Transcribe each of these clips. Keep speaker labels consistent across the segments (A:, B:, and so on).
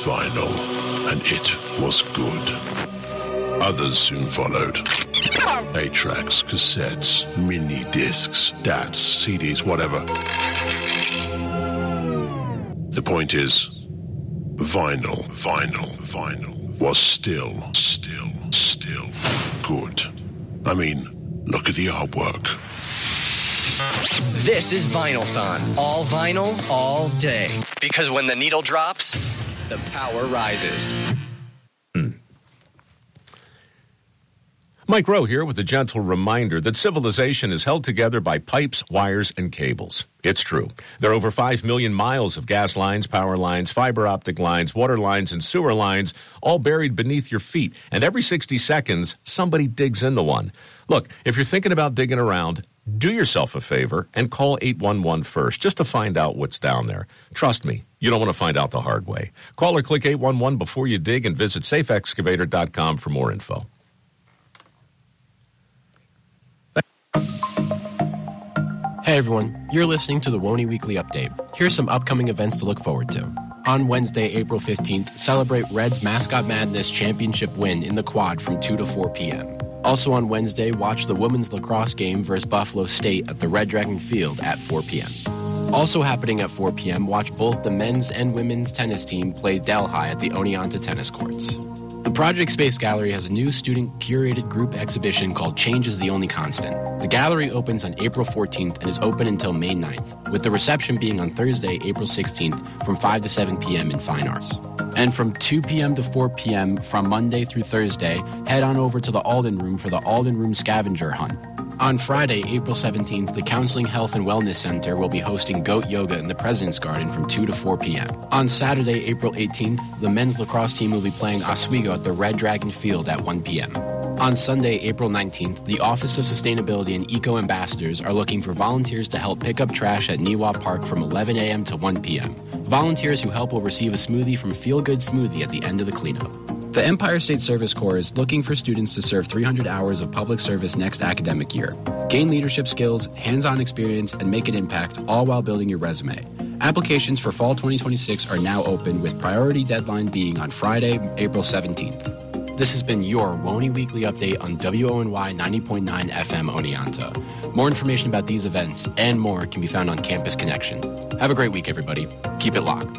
A: vinyl, and it was good. Others soon followed. 8-tracks, cassettes, mini discs, DATs, CDs, whatever. The point is, vinyl was still good. I mean, look at the artwork.
B: This is Vinyl-thon. All vinyl, all day. Because when the needle drops, the power rises.
C: Mike Rowe here with a gentle reminder that civilization is held together by pipes, wires, and cables. It's true. There are over 5 million miles of gas lines, power lines, fiber optic lines, water lines, and sewer lines, all buried beneath your feet. And every 60 seconds, somebody digs into one. Look, if you're thinking about digging around, do yourself a favor and call 811 first just to find out what's down there. Trust me, you don't want to find out the hard way. Call or click 811 before you dig and visit safeexcavator.com for more info.
D: Hey everyone, you're listening to the WONY Weekly Update. Here's some upcoming events to look forward to. On Wednesday, April 15th, celebrate Reds Mascot Madness Championship win in the Quad from 2 to 4 p.m. Also on Wednesday, watch the women's lacrosse game versus Buffalo State at the Red Dragon Field at 4 p.m. Also happening at 4 p.m., watch both the men's and women's tennis team play Delhi at the Oneonta Tennis Courts. The Project Space Gallery has a new student-curated group exhibition called Change is the Only Constant. The gallery opens on April 14th and is open until May 9th, with the reception being on Thursday, April 16th from 5 to 7 p.m. in Fine Arts. And from 2 p.m. to 4 p.m. from Monday through Thursday, head on over to the Alden Room for the Alden Room Scavenger Hunt. On Friday, April 17th, the Counseling Health and Wellness Center will be hosting Goat Yoga in the President's Garden from 2 to 4 p.m. On Saturday, April 18th, the men's lacrosse team will be playing Oswego at the Red Dragon Field at 1 p.m. On Sunday, April 19th, the Office of Sustainability and Eco Ambassadors are looking for volunteers to help pick up trash at Niwa Park from 11 a.m. to 1 p.m. Volunteers who help will receive a smoothie from Feel Good Smoothie at the end of the cleanup. The Empire State Service Corps is looking for students to serve 300 hours of public service next academic year. Gain leadership skills, hands-on experience, and make an impact, all while building your resume. Applications for fall 2026 are now open, with priority deadline being on Friday, April 17th. This has been your WONY Weekly Update on WONY 90.9 FM Oneonta. More information about these events and more can be found on Campus Connection. Have a great week, everybody. Keep it locked.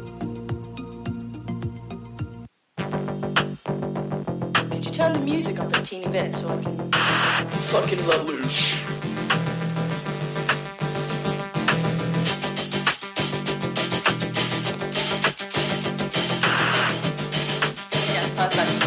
E: Turn the music up a teeny bit so I can fucking let loose. Yeah, perfect.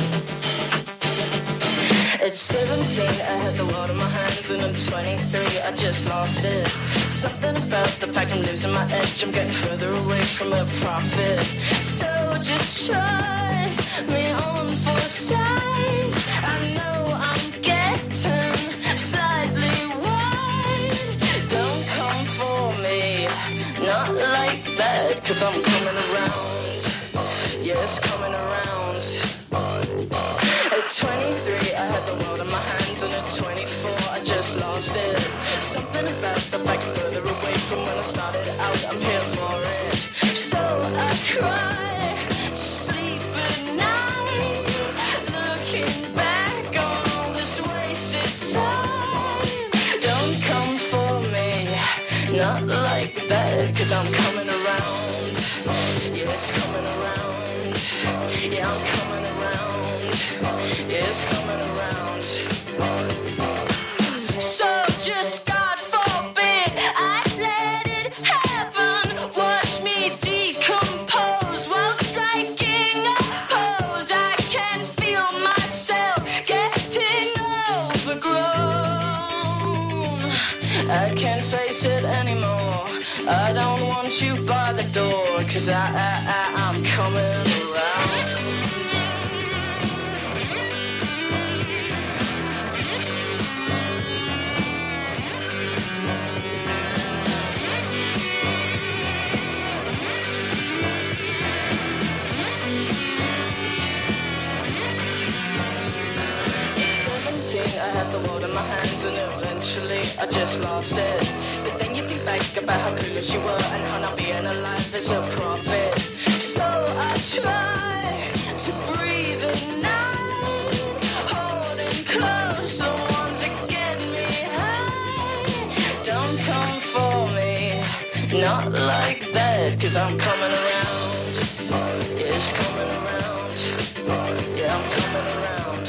E: It's 17, I had the world in my hands, and I'm 23, I just lost it. Something about the fact I'm losing my edge, I'm getting further away from a profit. So just try me on for size. I know I'm getting slightly wide. Don't come for me, not like that, 'cause I'm coming around. Yes, coming around. At 23, I had the world in my hands, and at 24, I just lost it. Something about the fact I'm further away from when I started out, I'm here for it. So I cry, sleep at night, looking back on all this wasted time. Don't come for me, not like that, 'cause I'm coming around. Yes, coming around. Yeah, I'm coming around. Yes, coming around. So just God forbid I let it happen. Watch me decompose while striking a pose. I can feel myself getting overgrown. I can't face it anymore. I don't want you by the door, 'cause I'm coming around. I had the world in my hands, and eventually I just lost it. But then you think back about how clueless you were and how not being alive is a profit. So I not like that, 'cause I'm coming around. Yes, coming around. Yeah, I'm coming around.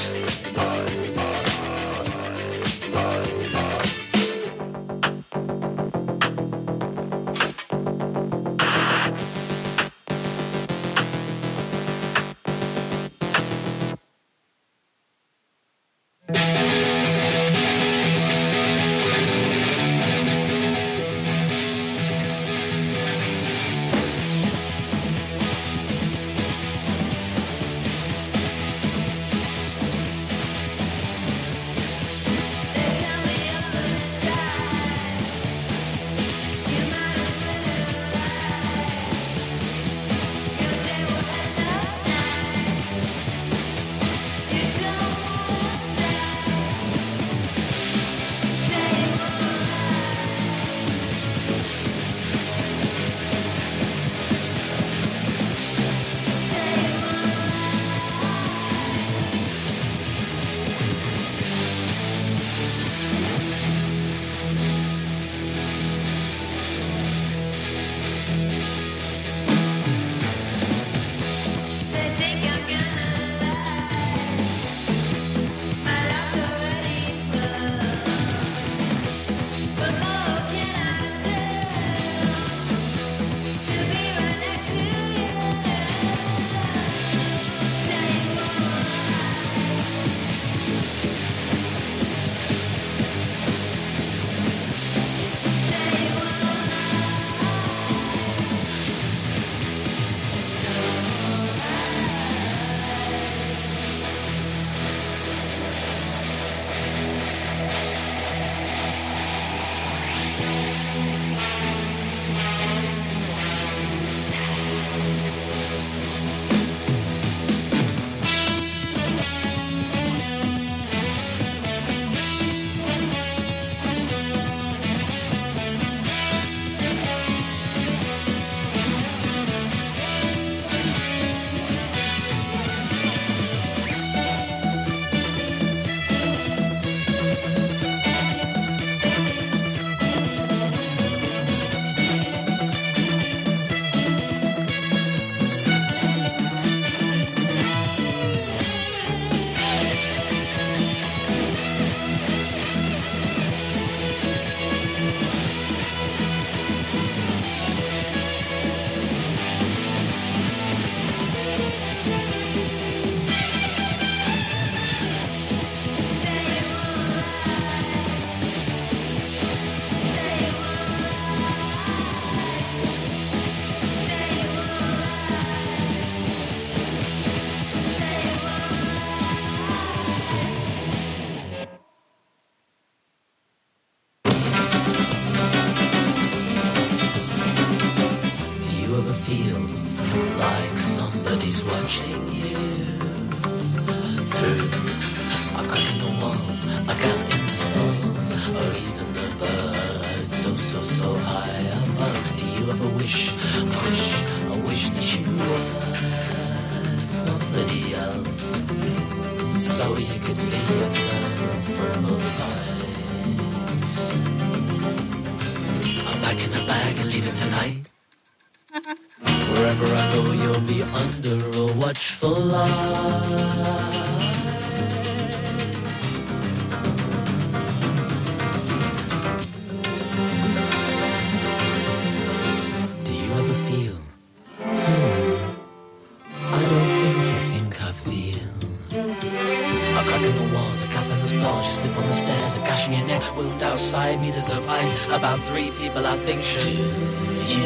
F: Meters of ice, about 3 people I think should. Do you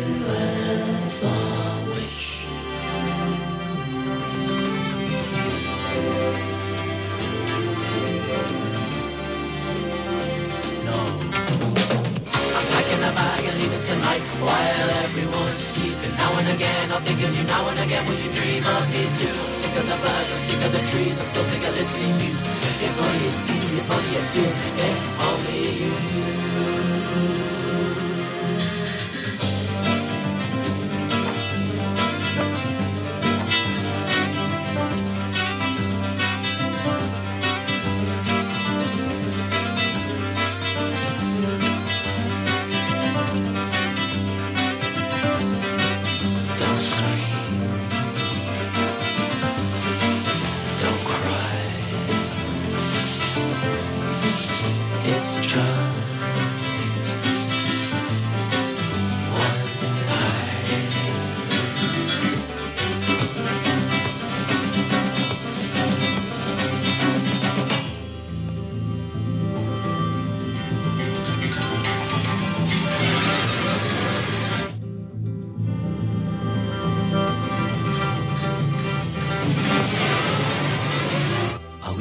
F: ever wish? No. I'm packing a bag and leaving tonight while everyone's sleeping. Now and again I'll think of you, now and again will you dream of me too? I'm sick of the birds, I'm sick of the trees, I'm so sick of listening to you. If only you see, if only you feel, if only you.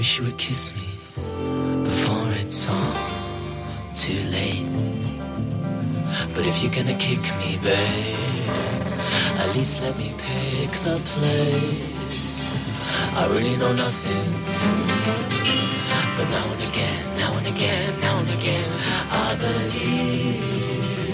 F: wish you would kiss me before it's all too late. But if you're gonna kick me, babe, at least let me pick the place. I really know nothing, but now and again, now and again, now and again, I believe.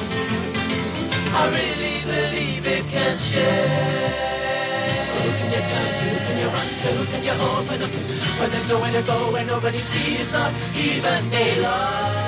F: I really believe it can share. Who can you turn to? Can you run to? Can you open up to? When there's nowhere to go, where nobody sees, not even daylight.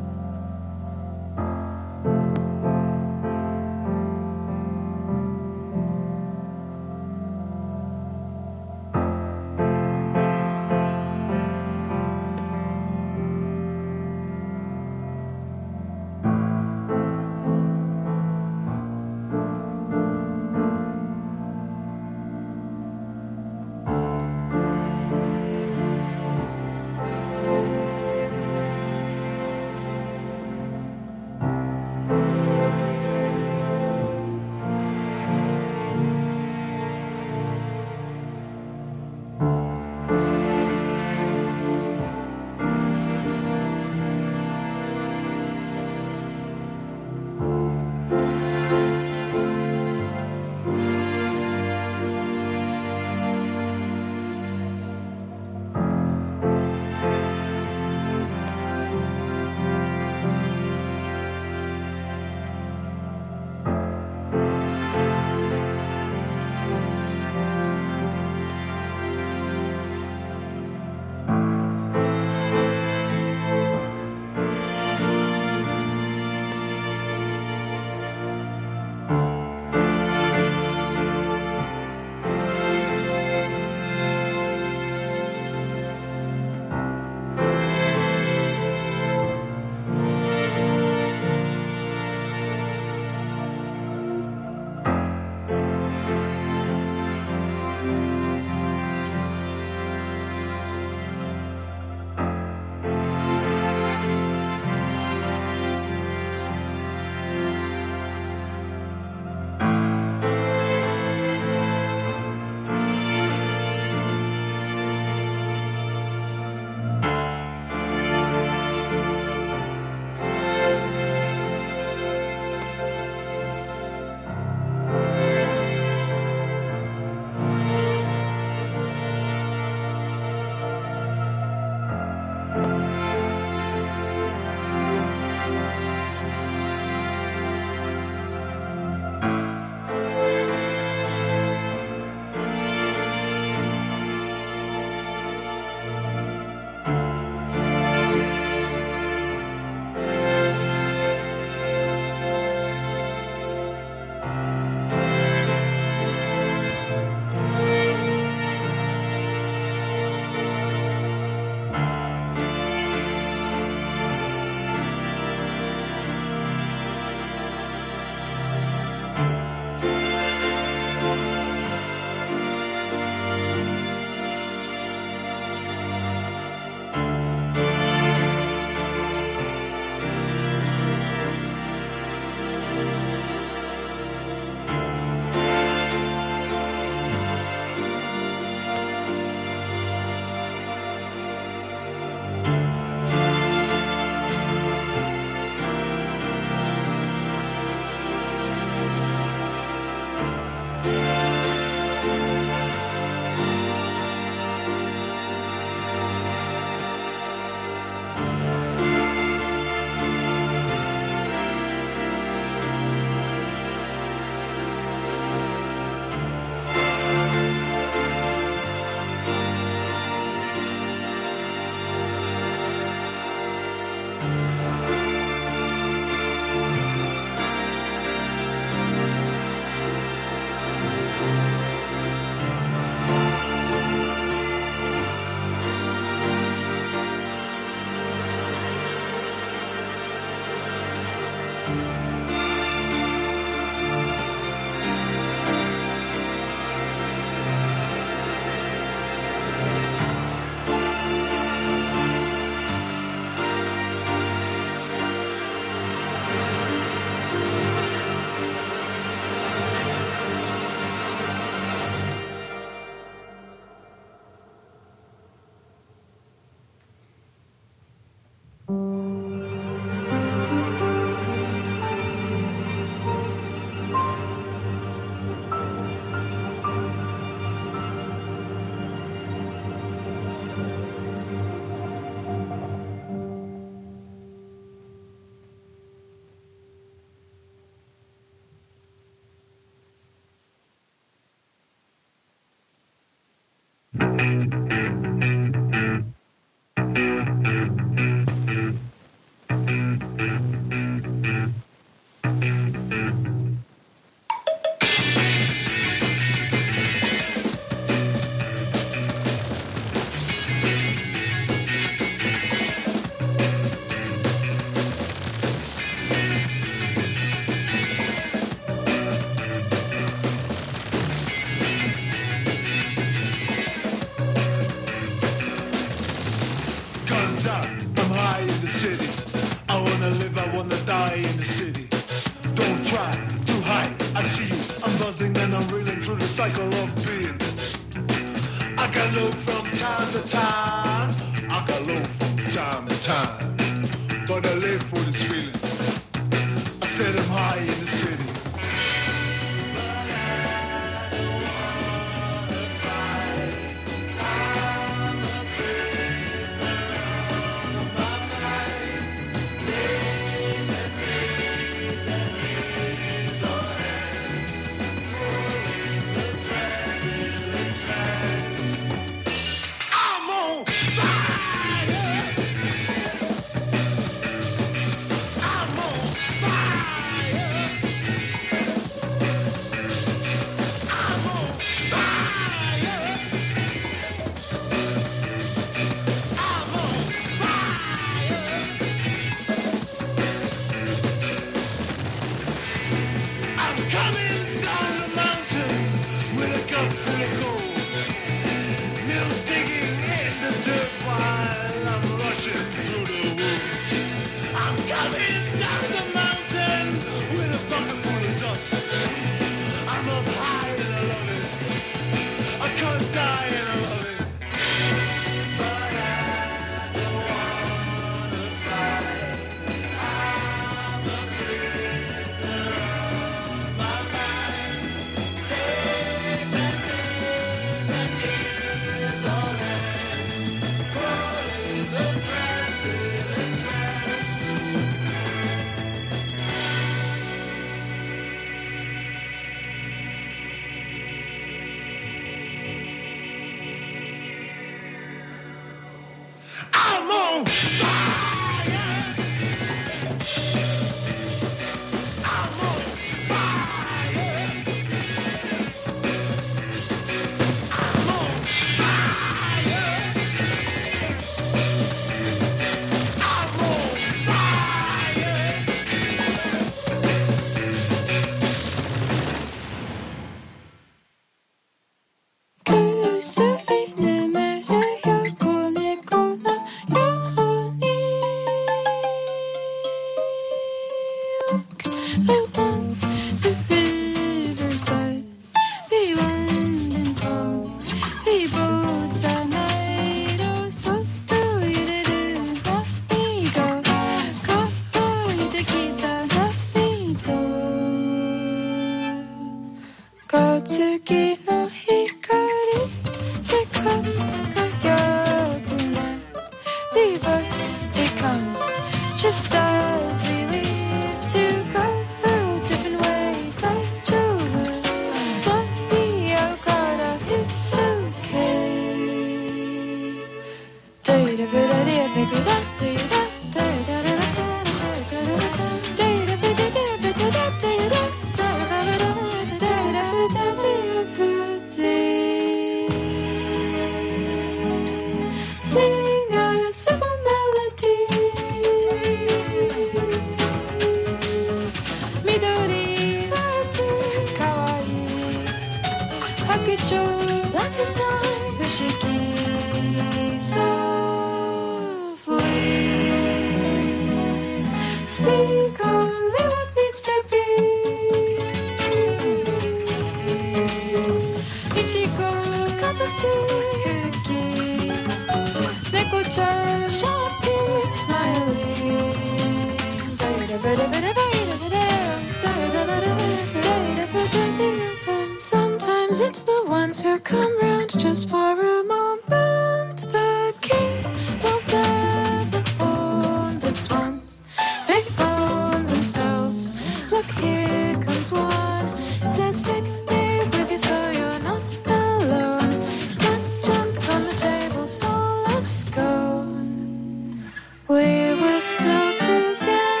G: Sometimes it's the ones who come round just for a moment. The king will never own the swans. They own themselves. Look, here comes one. Says, take me with you so you're not alone. Cats jumped on the table, stole a scone. We were still together.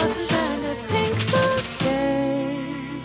G: blossoms and a pink bouquet.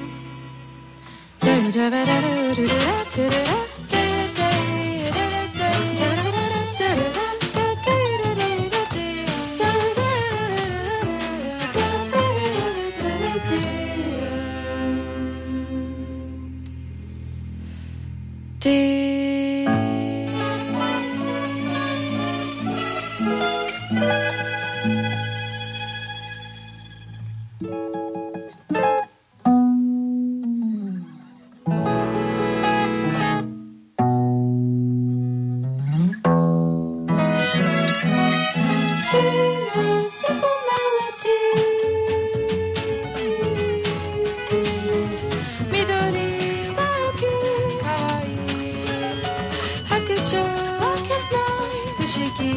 G: Sing a simple melody. Midori, kawaii, hakuchou, black as night, fushigi,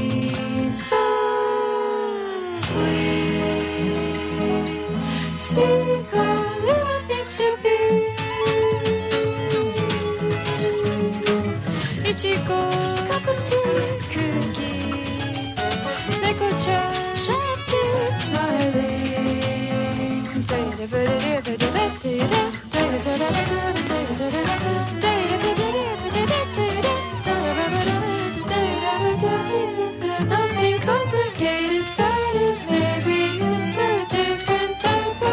G: softly. Speak only what needs to be. Ichigo, cup of tea, cookie. Sharp teeth smiling. Nothing complicated about it. Maybe it's a different type of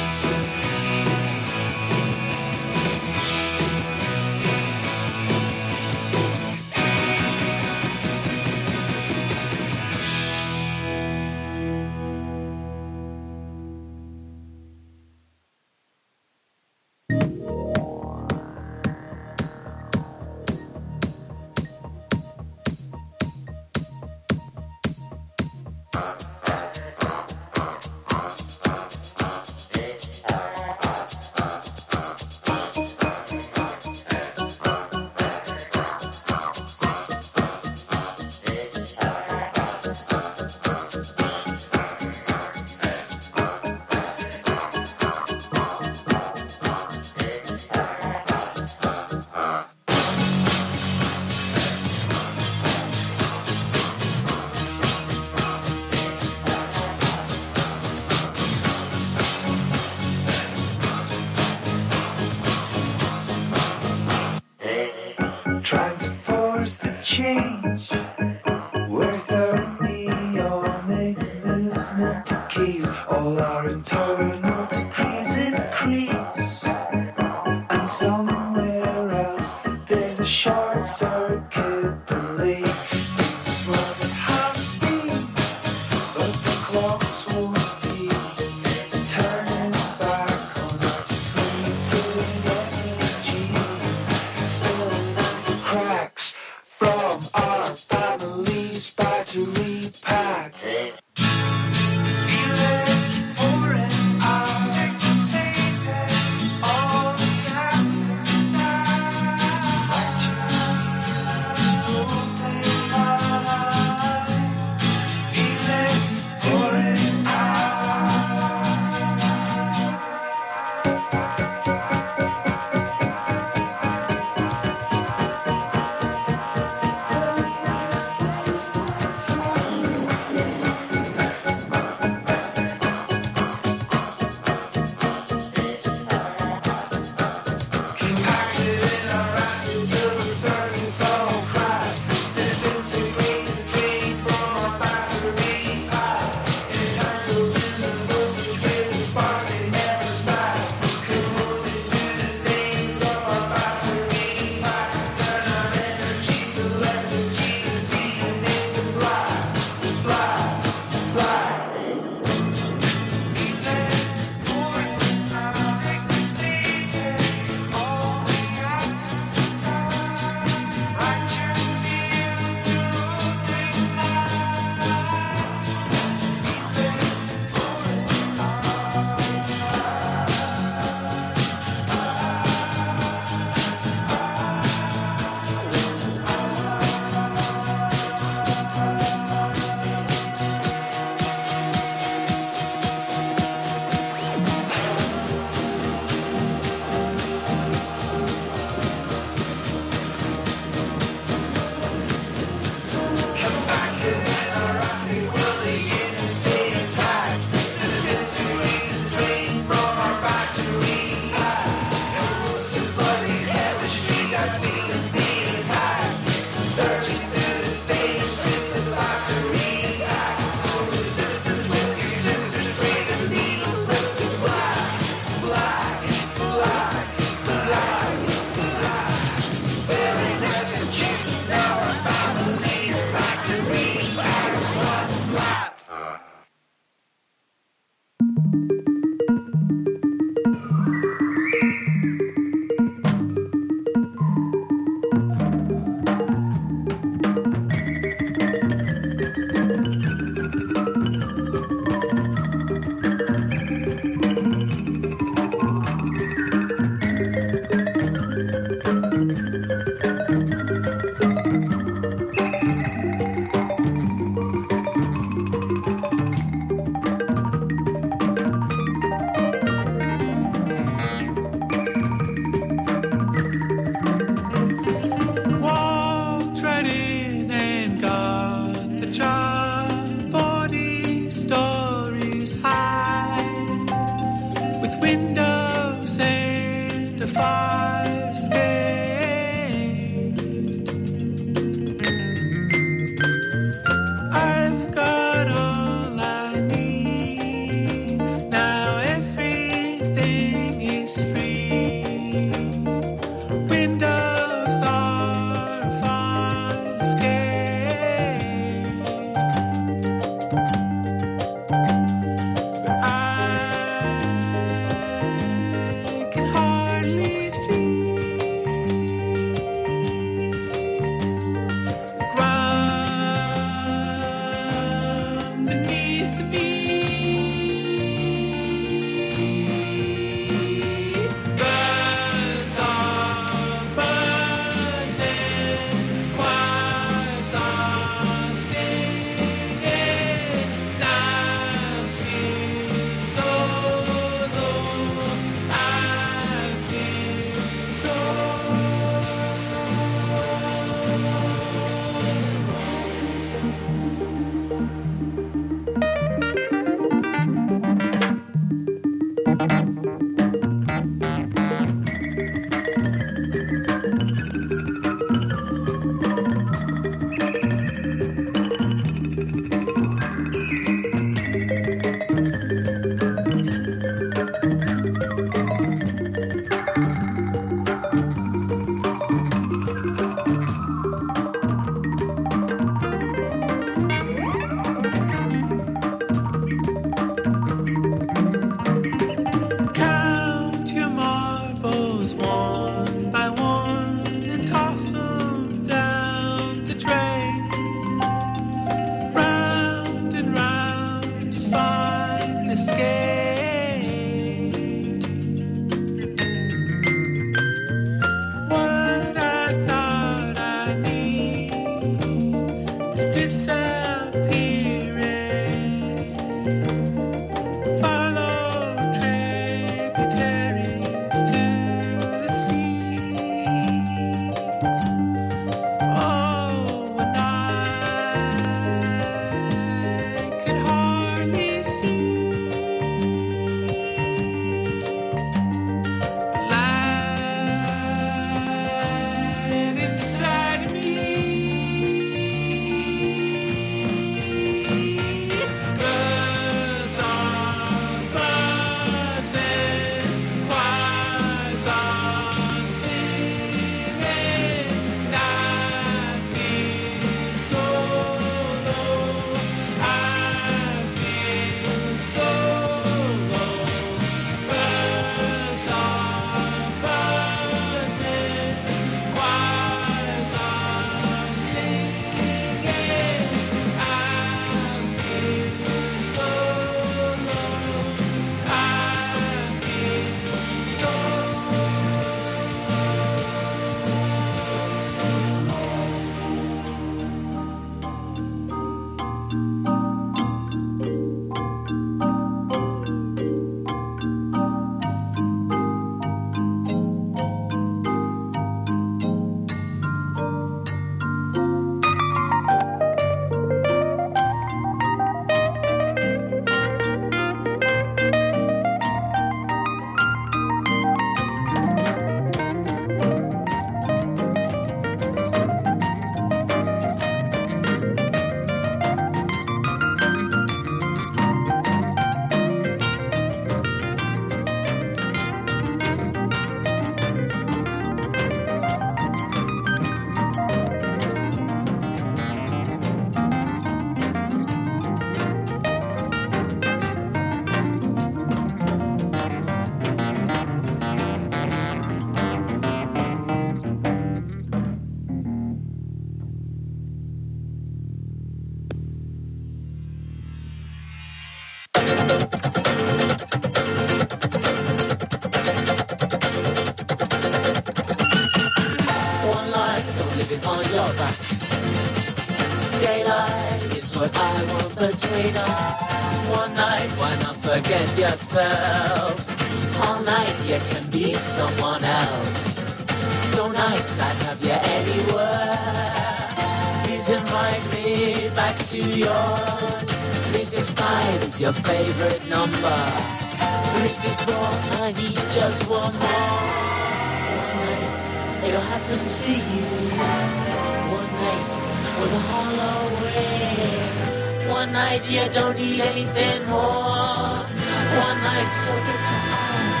F: what I want between us. One night, why not forget yourself? All night, you can be someone else. So nice, I'd have you anywhere. Please invite me back to yours. 365 is your favorite number. 364, I need just one more. One night, it'll happen to you. One night, with a hollow way. One night, you don't need anything more. One night, so get your eyes.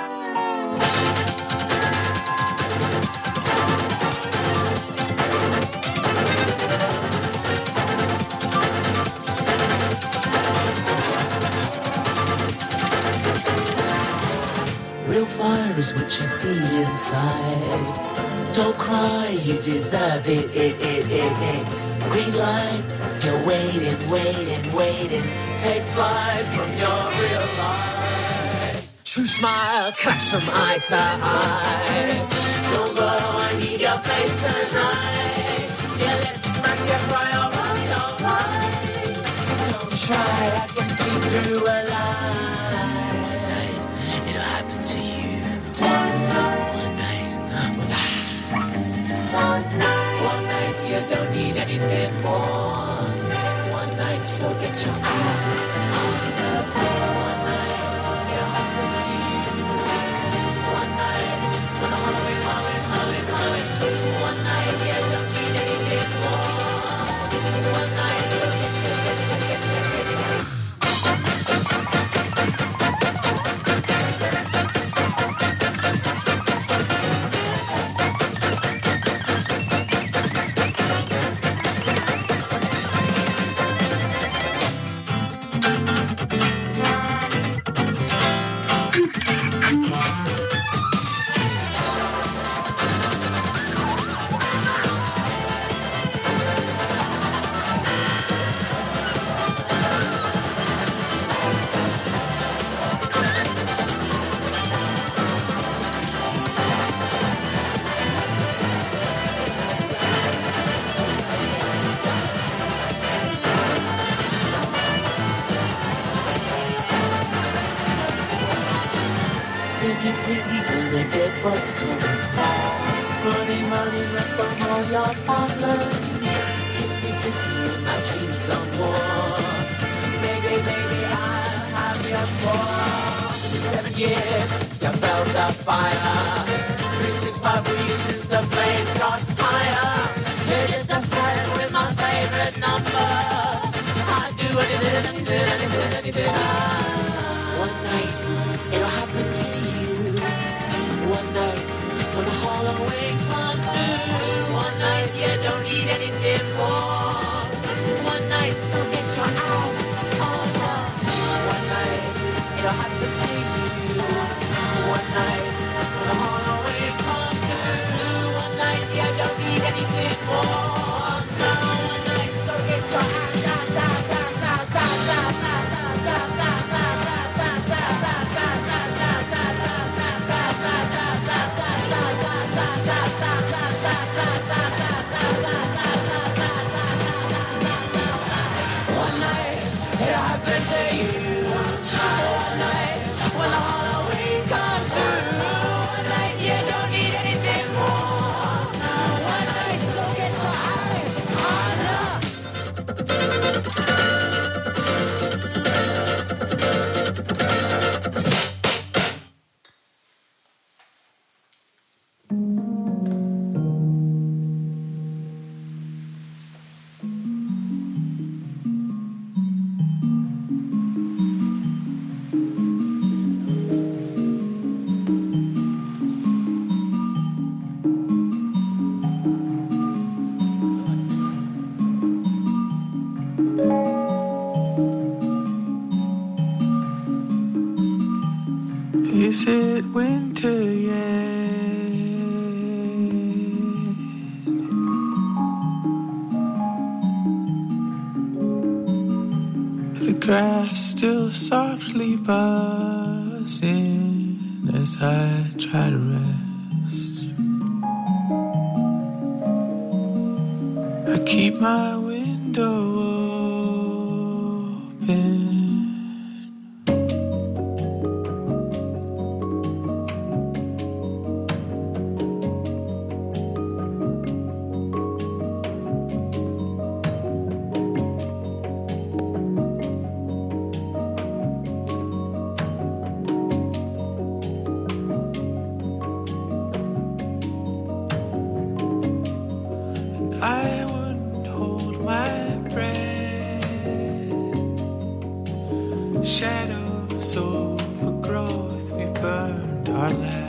F: Real fire is what you feel inside. Don't cry, you deserve it. Green light, you're waiting. Take flight from your real life. True smile, clash from eye to eye. Don't go, I need your face tonight. Your lips smack, you cry, alright. Don't try, I can see through a lie. It'll happen to you. One night, one night, you don't need anything more. One night, so get your ass on the floor. One night, it'll happen to you. One night, when I'm humming. One night, you don't need anything more. One night, so get your. Gonna get what's coming. Money, run from all your problems. Kiss me in my dreams some more. Baby, I'll have you for 7 years since you felt the fire. 365 weeks since the flames got higher. You're just upset with my favorite number. I'd do anything. One night, it'll happen to you. One night, when a hollow wing comes through. One night, you don't need anything more. One night, so get your eyes on her. One night, it'll happen to you. One night, when a hollow wing comes through. One night, you don't need anything more. No, one night, so get your eyes. To you. One night, when the Halloween comes through. One night, you don't need anything more. One night, so get your eyes on her.
H: Is it winter yet? The grass still softly buzzing as I try to rest. I keep my window I wouldn't hold my breath. Shadows over growth, we burned our last.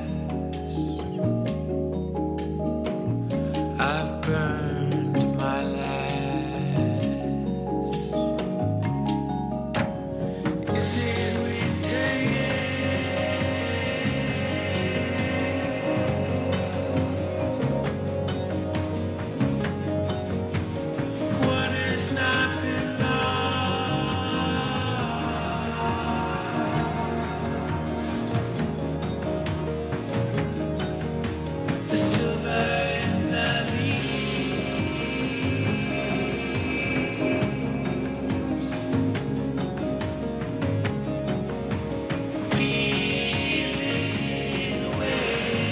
H: I've burned my last. Is it we take it? What has not been lost? The silver in the leaves, peeling away.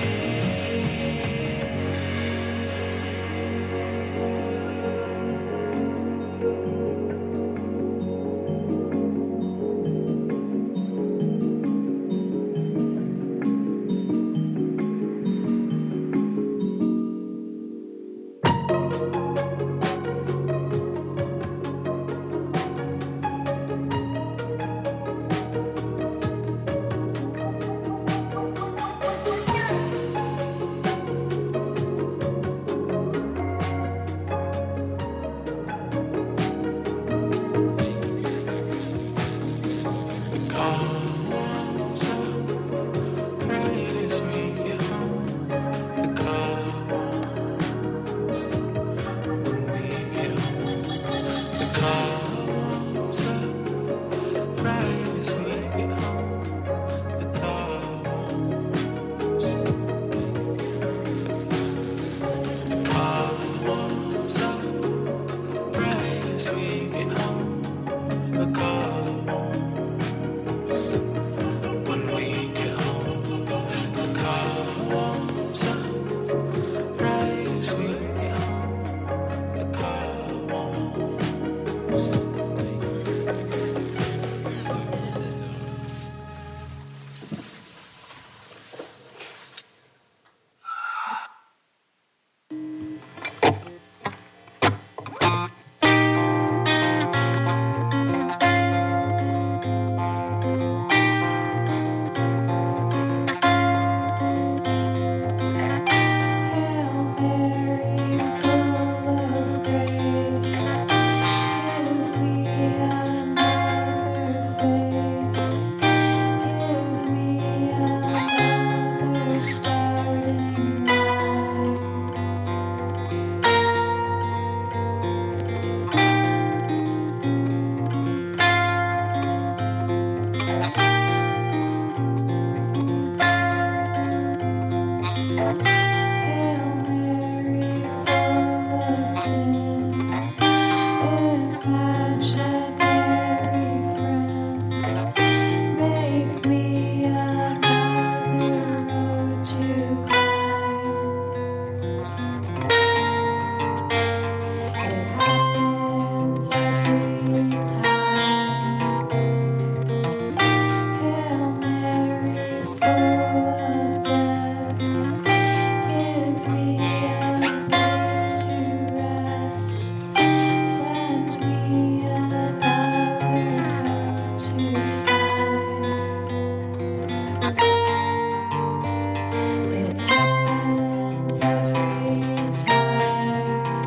H: The car warms up right as we get home. The car warms when we get home. The car warms up right as we get home. The car warms. The car warms up right as we get home. The car warms when we get home. The car warms up right as we get home. The car warms.
G: Hail Mary, full of grace, give me another face, give me another starting line. Hail Mary, full of sin, imaginary friend, make me another road to climb. It happens every time. Hail Mary, full of death, give me a place to rest. Send me another note to sign. It happens every time.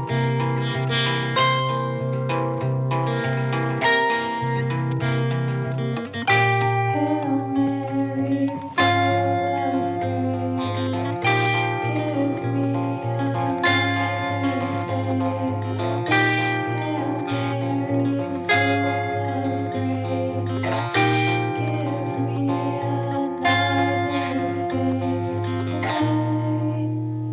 G: Hail Mary, full of grace, give me another face. Hail Mary, full of grace, give me another face tonight.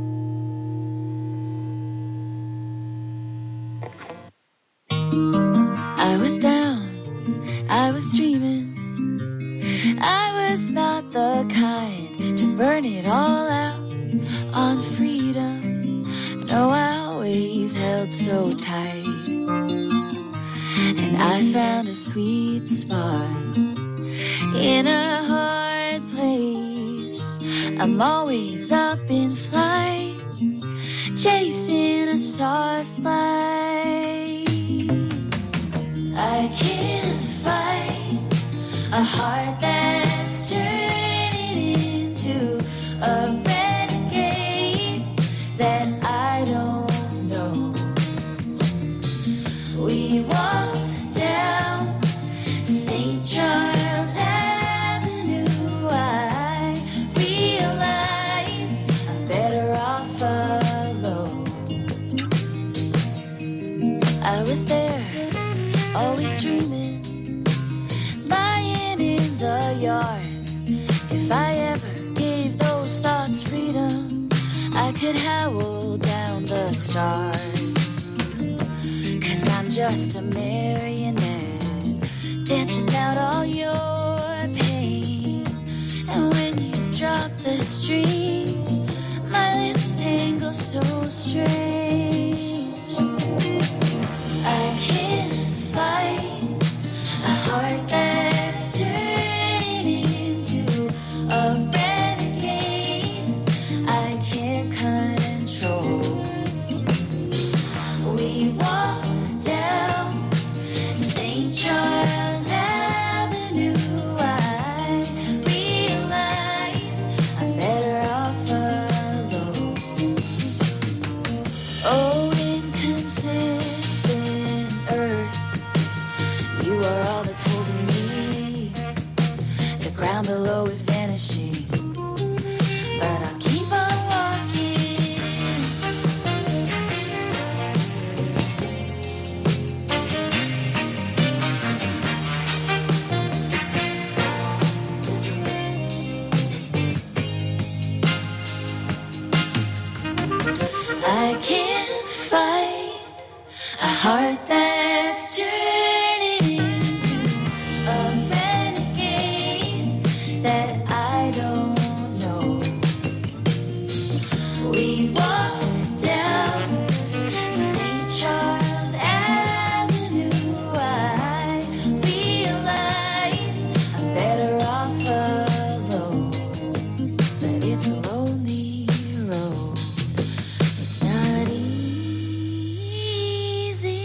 G: I was down, I was dreaming. I was not the kind to burn it all out on freedom. No, I always held so tight. And I found a sweet spot in a hard place. I'm always up in flight,
I: chasing a soft light. I can't fight a heart that's turning into a renegade that I don't know. We walk down St. Charles Avenue. I realize I'm better off alone. I was there, always dreaming, lying in the yard. If I ever gave those thoughts freedom, I could howl down the stars. 'Cause I'm just a marionette, dancing out all your pain. And when you drop the strings, my lips tangle so strange. I can't fight a heart that's turning into a renegade I can't control. We walk down St. Charles Avenue. I realize I'm better off alone. Oh, inconsistent earth, you are all that's holding me. The ground below is vanishing, but I'll keep on walking. I can't fight a heart that's turning into a renegade that I don't know. We walk down St. Charles Avenue. I realize I'm better off alone, but it's a lonely road. It's not easy.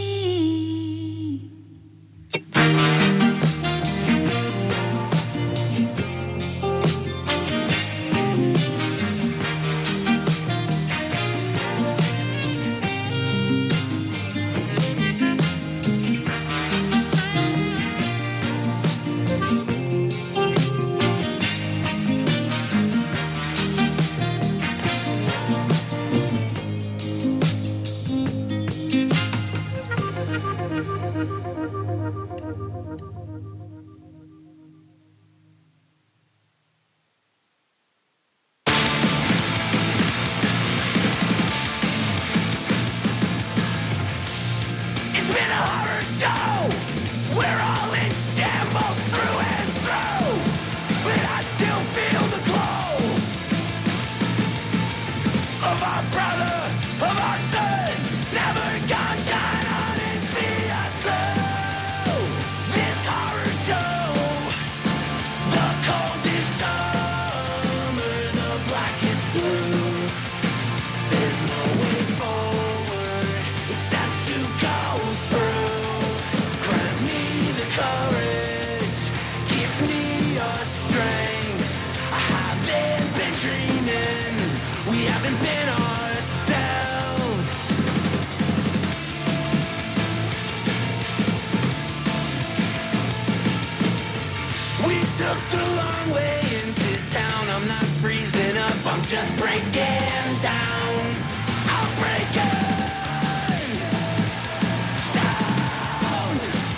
F: It's been a horror show. We're all in shambles through and through, but I still feel the glow of our brother, of our son. Never gonna shine on and see us through this horror show. The coldest summer, the blackest blue. There's no way forward except to go through. Grant me the courage, give me your strength. I haven't been dreaming, we haven't been ourselves. We took the long way into town. I'm not freezing up, I'm just breaking down. I'm breaking down.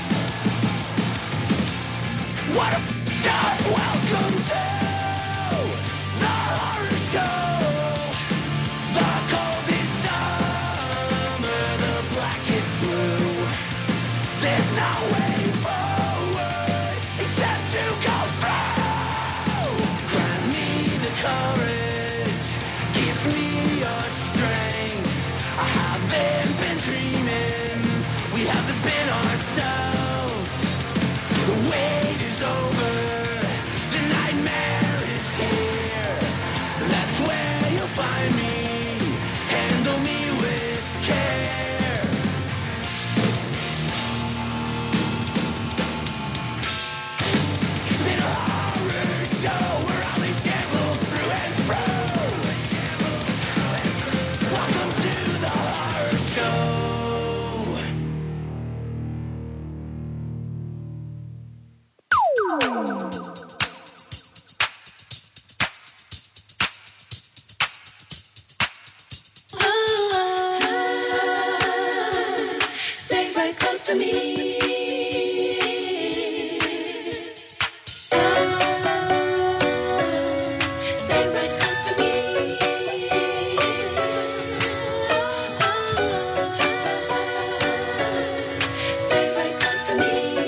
F: What a up welcome to the horror show. The coldest summer, the blackest blue. There's no way forward except to go through. Grant me the courage, give me your strength. I haven't been dreaming, we haven't been ourselves. The wait is over, the nightmare is here. That's where
G: close to me. Stay right close to me. Stay right close to me.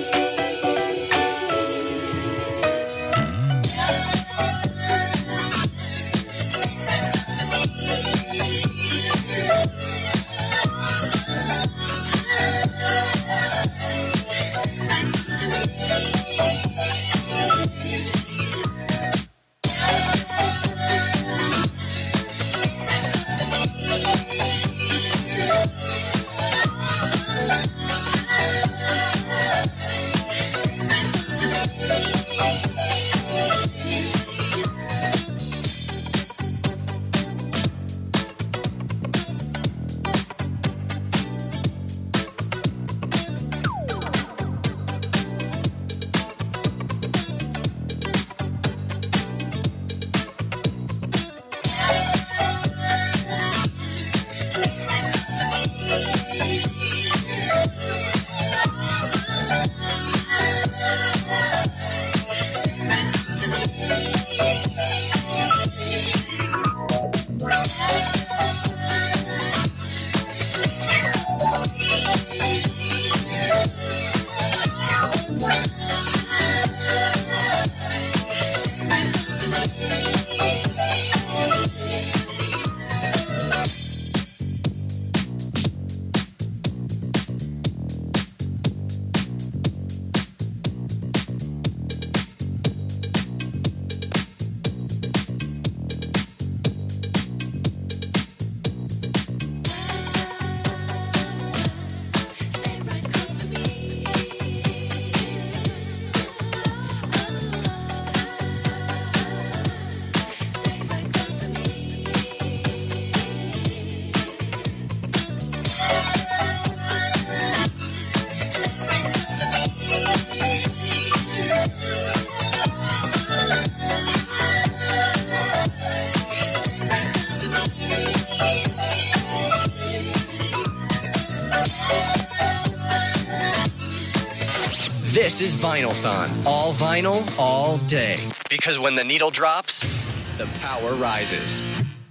B: This is Vinylthon. All vinyl, all day. Because when the needle drops, the power rises.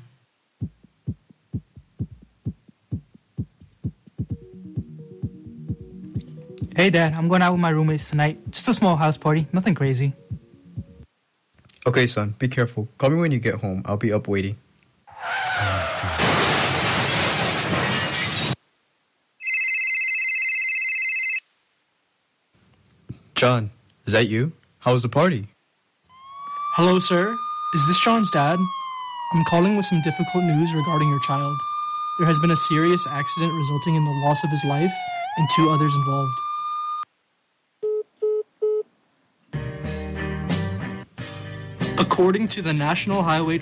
J: Hey Dad, I'm going out with my roommates tonight. Just a small house party, nothing crazy.
K: Okay son, be careful. Call me when you get home. I'll be up waiting. John, is that you? How was the party?
J: Hello, sir. Is this John's dad? I'm calling with some difficult news regarding your child. There has been a serious accident resulting in the loss of his life and 2 others involved. According to the National Highway